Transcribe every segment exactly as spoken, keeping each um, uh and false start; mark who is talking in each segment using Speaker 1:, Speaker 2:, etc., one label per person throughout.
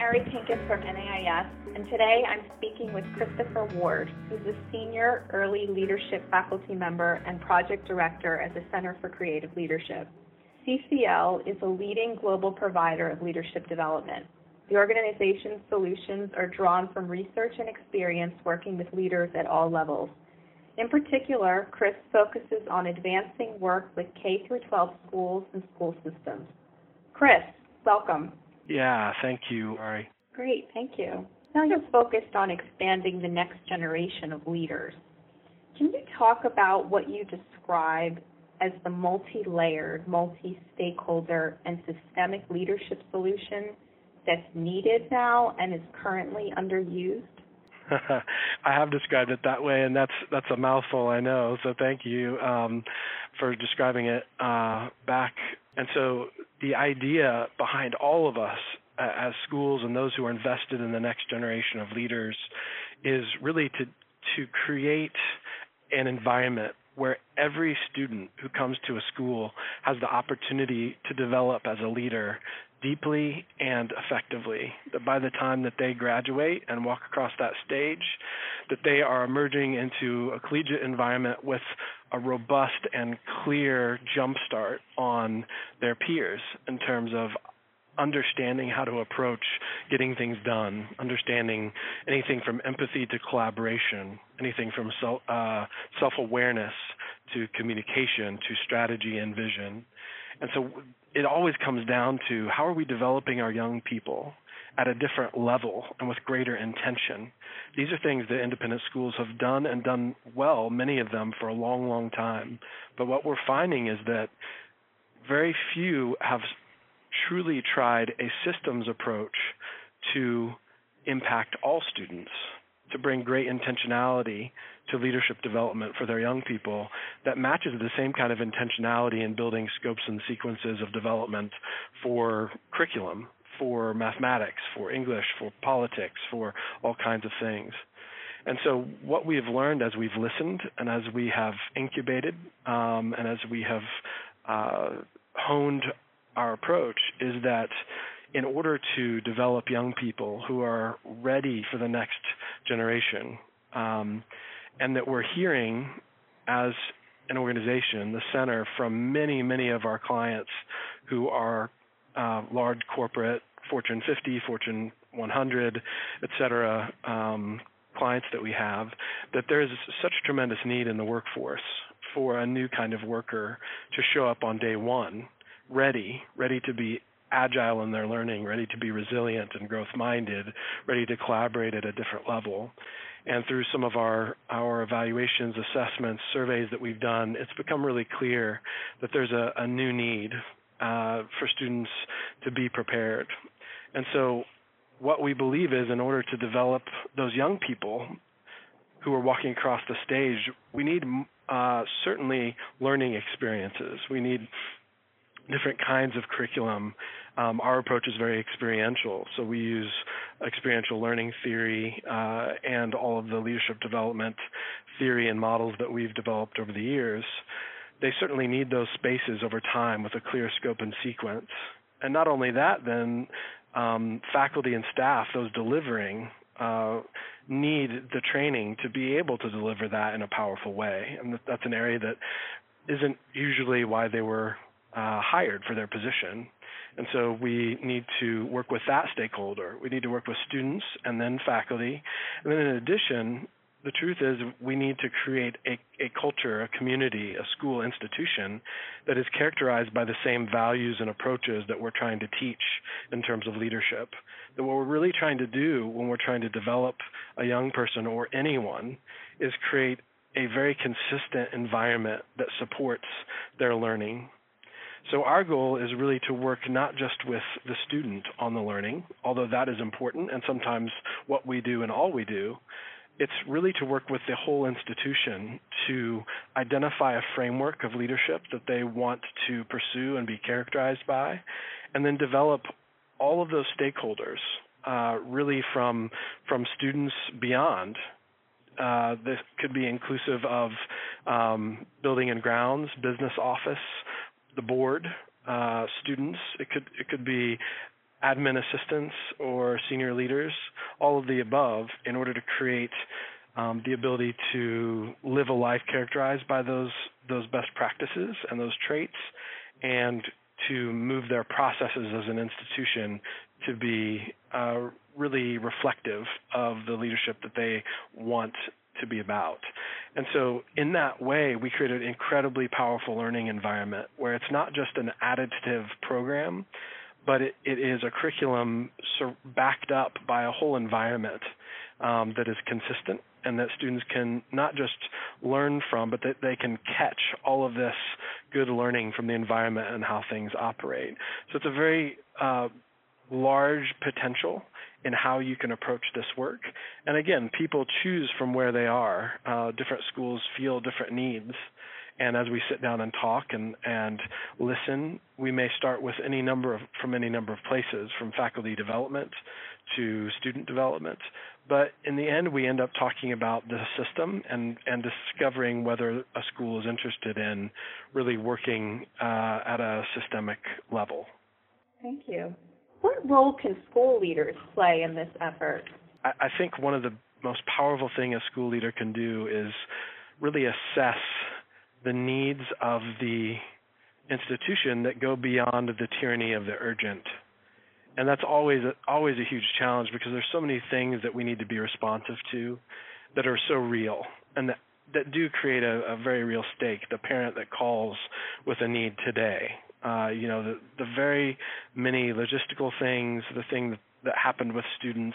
Speaker 1: Mary Pincus from N A I S, and today I'm speaking with Christopher Ward, who's a Senior Early Leadership Faculty Member and Project Director at the Center for Creative Leadership. C C L is a leading global provider of leadership development. The organization's solutions are drawn from research and experience working with leaders at all levels. In particular, Chris focuses on advancing work with K through twelve schools and school systems. Chris, welcome.
Speaker 2: Yeah, thank you, Ari.
Speaker 1: Great, thank you. Now you're focused on expanding the next generation of leaders. Can you talk about what you describe as the multi-layered, multi-stakeholder, and systemic leadership solution that's needed now and is currently underused?
Speaker 2: I have described it that way, and that's that's a mouthful, I know, so thank you um, for describing it uh, back. And so the idea behind all of us uh, as schools and those who are invested in the next generation of leaders is really to to create an environment where every student who comes to a school has the opportunity to develop as a leader deeply and effectively, that by the time that they graduate and walk across that stage, that they are emerging into a collegiate environment with a robust and clear jumpstart on their peers in terms of understanding how to approach getting things done, understanding anything from empathy to collaboration, anything from self, uh, self-awareness to communication to strategy and vision. And so it always comes down to how are we developing our young people at a different level and with greater intention. These are things that independent schools have done and done well, many of them, for a long, long time. But what we're finding is that very few have truly tried a systems approach to impact all students, to bring great intentionality to leadership development for their young people that matches the same kind of intentionality in building scopes and sequences of development for curriculum, for mathematics, for English, for politics, for all kinds of things. And so what we have learned as we've listened and as we have incubated um, and as we have uh, honed our approach is that in order to develop young people who are ready for the next generation, um, and that we're hearing as an organization, the center, from many, many of our clients who are uh, large corporate, Fortune fifty, Fortune one hundred, et cetera, um, clients that we have, that there is such tremendous need in the workforce for a new kind of worker to show up on day one, ready, ready to be agile in their learning, ready to be resilient and growth-minded, ready to collaborate at a different level. And through some of our, our evaluations, assessments, surveys that we've done, it's become really clear that there's a, a new need uh, for students to be prepared. And so what we believe is in order to develop those young people who are walking across the stage, we need uh, certainly learning experiences. We need different kinds of curriculum. Um, our approach is very experiential, so we use experiential learning theory uh, and all of the leadership development theory and models that we've developed over the years. They certainly need those spaces over time with a clear scope and sequence. And not only that, then um, faculty and staff, those delivering, uh, need the training to be able to deliver that in a powerful way. And that's an area that isn't usually why they were Uh, hired for their position. And so we need to work with that stakeholder. We need to work with students and then faculty. And then in addition, the truth is we need to create a, a culture, a community, a school institution that is characterized by the same values and approaches that we're trying to teach in terms of leadership. That what we're really trying to do when we're trying to develop a young person or anyone is create a very consistent environment that supports their learning. So our goal is really to work not just with the student on the learning, although that is important and sometimes what we do and all we do. It's really to work with the whole institution to identify a framework of leadership that they want to pursue and be characterized by, and then develop all of those stakeholders, uh, really from, from students beyond. Uh, this could be inclusive of um, building and grounds, business office, the board, uh, students. It could it could be admin assistants or senior leaders, all of the above, in order to create um, the ability to live a life characterized by those those best practices and those traits, and to move their processes as an institution to be uh, really reflective of the leadership that they want to be about. And so in that way, we created an incredibly powerful learning environment where it's not just an additive program, but it, it is a curriculum so backed up by a whole environment um, that is consistent, and that students can not just learn from, but that they can catch all of this good learning from the environment and how things operate. So it's a very uh, large potential in how you can approach this work. And again, people choose from where they are. Uh, different schools feel different needs. And as we sit down and talk and, and listen, we may start with any number of, from any number of places, from faculty development to student development. But in the end, we end up talking about the system and, and discovering whether a school is interested in really working uh, at a systemic level.
Speaker 1: Thank you. What role can school leaders play in this effort?
Speaker 2: I, I think one of the most powerful things a school leader can do is really assess the needs of the institution that go beyond the tyranny of the urgent. And that's always a, always a huge challenge, because there's so many things that we need to be responsive to that are so real and that, that do create a, a very real stake. The parent that calls with a need today, uh, you know, the, the very many logistical things, the thing that, that happened with students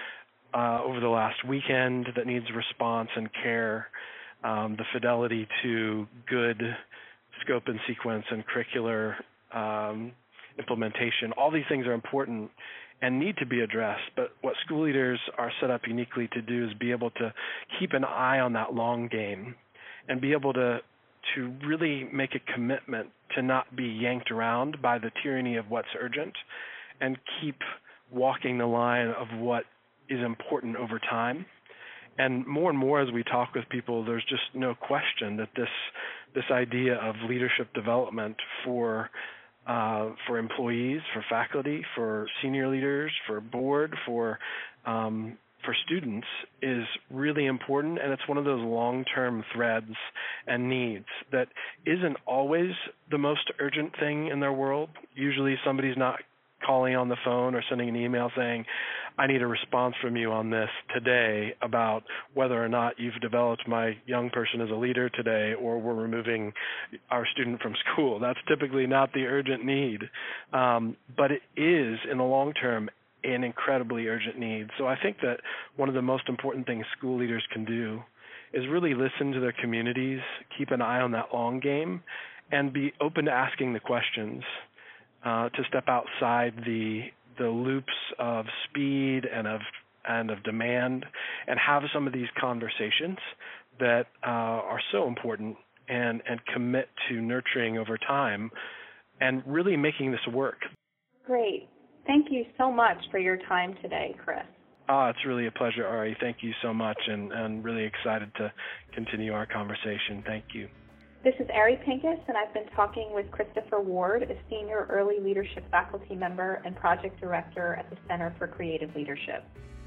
Speaker 2: uh, over the last weekend that needs response and care, um, the fidelity to good scope and sequence and curricular um, implementation. All these things are important and need to be addressed, but what school leaders are set up uniquely to do is be able to keep an eye on that long game and be able to to really make a commitment to not be yanked around by the tyranny of what's urgent, and keep walking the line of what is important over time. And more and more as we talk with people, there's just no question that this this idea of leadership development for uh, for employees, for faculty, for senior leaders, for board, for um, for students is really important, and it's one of those long-term threads and needs that isn't always the most urgent thing in their world. Usually somebody's not calling on the phone or sending an email saying, I need a response from you on this today about whether or not you've developed my young person as a leader today, or we're removing our student from school. That's typically not the urgent need. Um, but it is, in the long term, an incredibly urgent need. So I think that one of the most important things school leaders can do is really listen to their communities, keep an eye on that long game, and be open to asking the questions, uh, to step outside the the loops of speed and of and of demand, and have some of these conversations that uh, are so important, and, and commit to nurturing over time and really making this work.
Speaker 1: Great. Thank you so much for your time today, Chris.
Speaker 2: Ah, it's really a pleasure, Ari. Thank you so much, and, and really excited to continue our conversation. Thank you.
Speaker 1: This is Ari Pincus, and I've been talking with Christopher Ward, a senior early leadership faculty member and project director at the Center for Creative Leadership.